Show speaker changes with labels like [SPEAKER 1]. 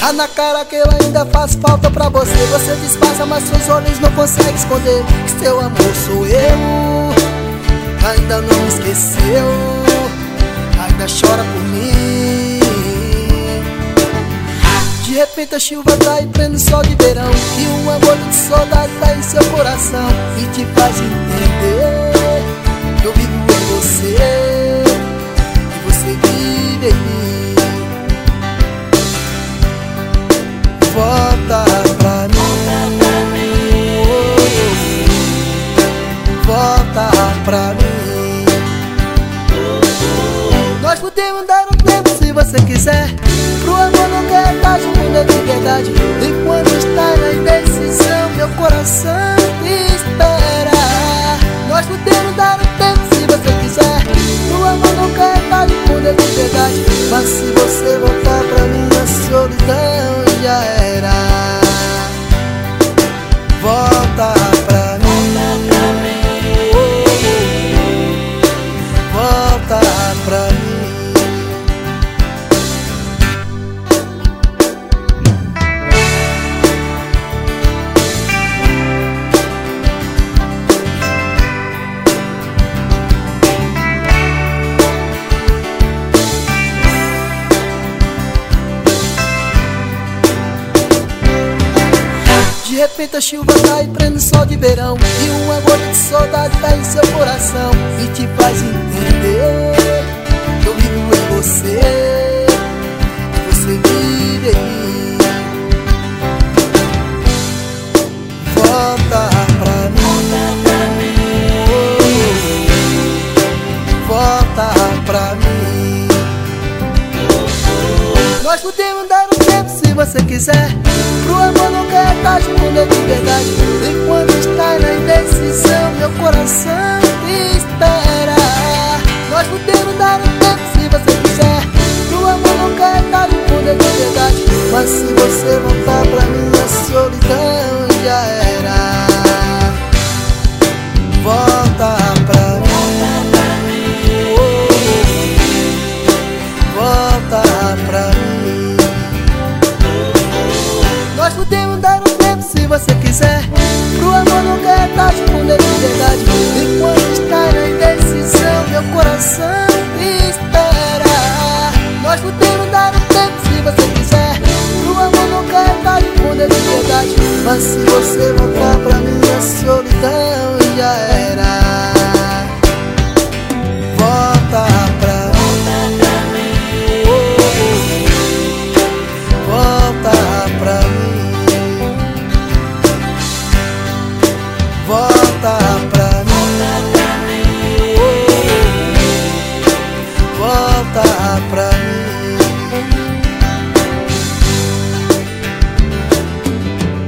[SPEAKER 1] Tá na cara que eu ainda faço falta pra você. Você disfarça, mas seus olhos não conseguem esconder que seu amor sou eu. Ainda não me esqueceu, ainda chora por mim. De repente a chuva cai, prende o sol de verão, e um amor de saudade tá em seu coração e te faz entender que eu vivo em você e você vive em mim. Volta pra mim, volta pra mim. Nós podemos dar um tempo se você quiser. Pro amor nunca é tarde, quando é de verdade. Enquanto está na indecisão, meu coração te espera. Nós podemos dar um tempo se você quiser. Pro amor nunca é tarde, quando é de verdade. Mas se você voltar pra mim, a solidão já era. Volta pra mim, volta pra mim. De repente a chuva cai, prende o sol de verão, e uma gota de saudade tá em seu coração e te faz entender que eu vivo em você e você vive em mim. Volta pra mim, volta pra mim. Nós podemos dar um tempo se você quiser. Pro amor nunca é tarde, quando é de verdade. Enquanto está na indecisão, meu coração te espera. Nós podemos dar um tempo se você quiser. Pro amor nunca é tarde, quando é de verdade. Mas se você voltar pra mim, a solidão já era. Volta pra mim, volta pra mim. Nós podemos dar um tempo se você quiser. Pro amor nunca é tarde, quando é de verdade. Enquanto está na indecisão, meu coração te espera. Nós podemos dar um tempo se você quiser. Pro amor nunca é tarde, quando é de verdade. Mas se você voltar pra mim,